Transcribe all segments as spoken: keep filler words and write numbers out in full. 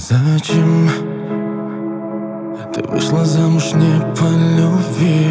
Зачем ты вышла замуж не по любви?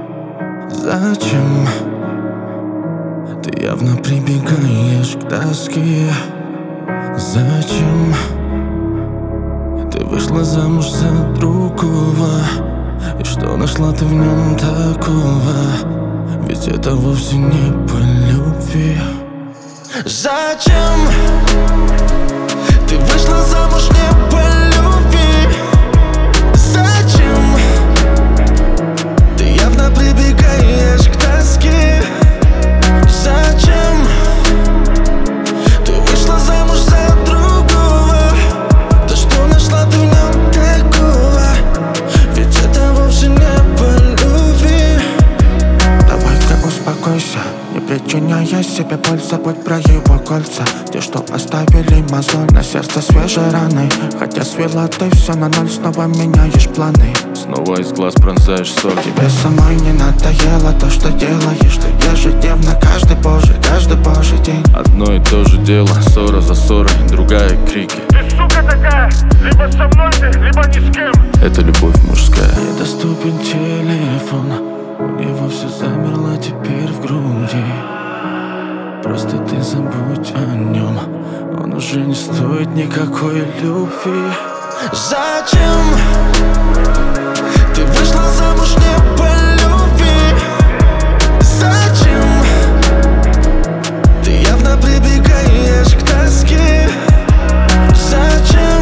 Зачем ты явно прибегаешь к тоске? Зачем ты вышла замуж за другого? И что нашла ты в нем такого? Ведь это вовсе не по любви. Зачем ты вышла замуж не по любви? Зачем ты явно прибегаешь к тоске? Зачем ты вышла замуж за другого? Да что нашла ты в нем такого? Ведь это вовсе не по любви. Давай-ка успокойся, не причиняя себе боль. Забудь про его кольца, те, что оставили мозоль на сердце свежей раны. Хотя свела ты все на ноль, снова меняешь планы. Снова из глаз пронзаешь соль. Тебе самой не надоело то, что делаешь ты ежедневно, каждый божий, каждый божий день. Одно и то же дело, ссора за ссорой, другая крики. Ты сука такая, либо со мной ты, либо ни с кем. Это любовь мужская. Недоступен телефон, у него все замерло теперь в груди. Просто ты забудь о нем, он уже не стоит никакой любви. Зачем ты вышла замуж не по любви? Зачем ты явно прибегаешь к тоске? Зачем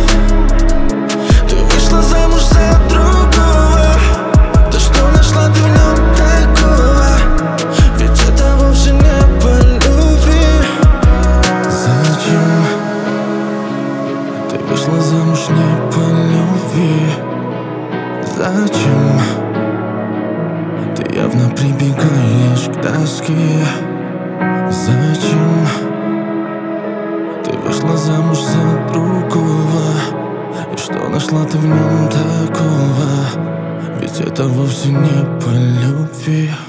ты вышла замуж за другого? Да что нашла ты в нем такого? Ведь это вовсе не по любви. Зачем ты вышла замуж не по любви? Зачем ты явно прибегаешь к тоске? Зачем ты вышла замуж за другого? И что нашла ты в нем такого? Ведь это вовсе не по любви.